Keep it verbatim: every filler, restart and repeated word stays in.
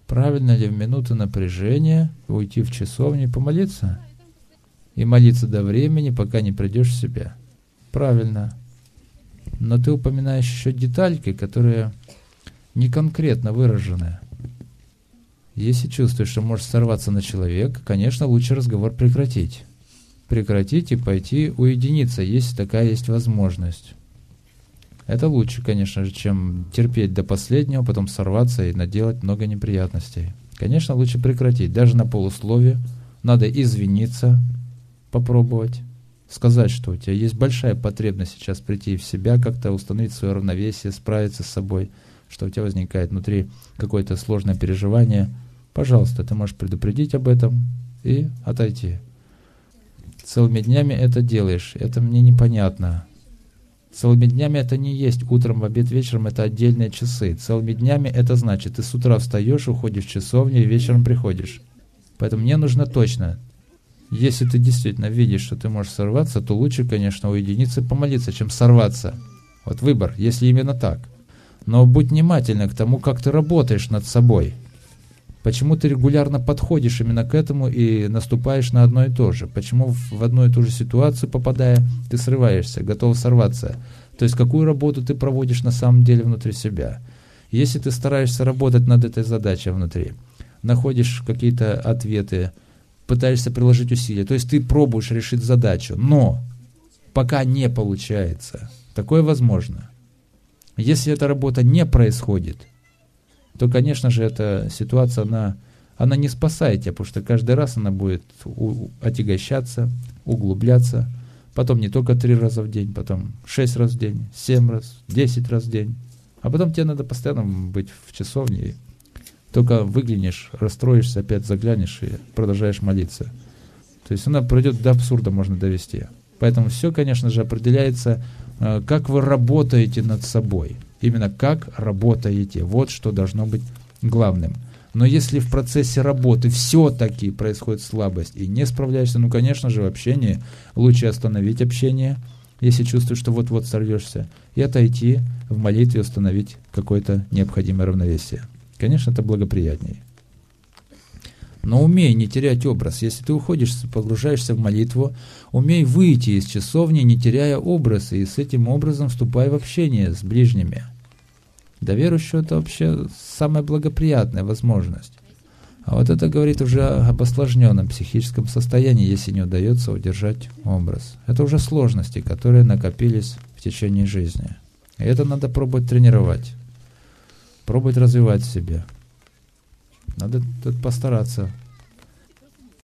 Правильно ли в минуты напряжения уйти в часовню и помолиться? И молиться до времени, пока не придешь в себя? Правильно. Но ты упоминаешь еще детальки, которые не конкретно выражены. Если чувствуешь, что можешь сорваться на человека, конечно, лучше разговор прекратить. Прекратить и пойти уединиться, если такая есть возможность. Это лучше, конечно же, чем терпеть до последнего, потом сорваться и наделать много неприятностей. Конечно, лучше прекратить. Даже на полусловие надо извиниться, попробовать, сказать, что у тебя есть большая потребность сейчас прийти в себя, как-то установить свое равновесие, справиться с собой, что у тебя возникает внутри какое-то сложное переживание. Пожалуйста, ты можешь предупредить об этом и отойти. Целыми днями это делаешь, это мне непонятно. Целыми днями это не есть утром, в обед, вечером, это отдельные часы. Целыми днями это значит, ты с утра встаешь, уходишь в часовню и вечером приходишь. Поэтому мне нужно точно. Если ты действительно видишь, что ты можешь сорваться, то лучше, конечно, уединиться и помолиться, чем сорваться. Вот выбор, если именно так. Но будь внимательна к тому, как ты работаешь над собой. Почему ты регулярно подходишь именно к этому и наступаешь на одно и то же? Почему в одну и ту же ситуацию попадая, ты срываешься, готов сорваться? То есть какую работу ты проводишь на самом деле внутри себя? Если ты стараешься работать над этой задачей внутри, находишь какие-то ответы, пытаешься приложить усилия, то есть ты пробуешь решить задачу, но пока не получается, такое возможно. Если эта работа не происходит, то, конечно же, эта ситуация, она, она не спасает тебя, потому что каждый раз она будет у, отягощаться, углубляться, потом не только три раза в день, потом шесть раз в день, семь раз, десять раз в день, а потом тебе надо постоянно быть в часовне, и только выглянешь, расстроишься, опять заглянешь и продолжаешь молиться. То есть она пройдет до абсурда, можно довести. Поэтому все, конечно же, определяется, как вы работаете над собой. Именно как работаете. Вот что должно быть главным. Но если в процессе работы все-таки происходит слабость и не справляешься, ну, конечно же, в общении лучше остановить общение, если чувствуешь, что вот-вот сорвешься, и отойти в молитве, установить какое-то необходимое равновесие. Конечно, это благоприятнее. Но умей не терять образ. Если ты уходишь, погружаешься в молитву, умей выйти из часовни, не теряя образ, и с этим образом вступай в общение с ближними. Для верующего это вообще самая благоприятная возможность. А вот это говорит уже об осложненном психическом состоянии, если не удается удержать образ. Это уже сложности, которые накопились в течение жизни. И это надо пробовать тренировать, пробовать развивать в себе. Надо тут постараться.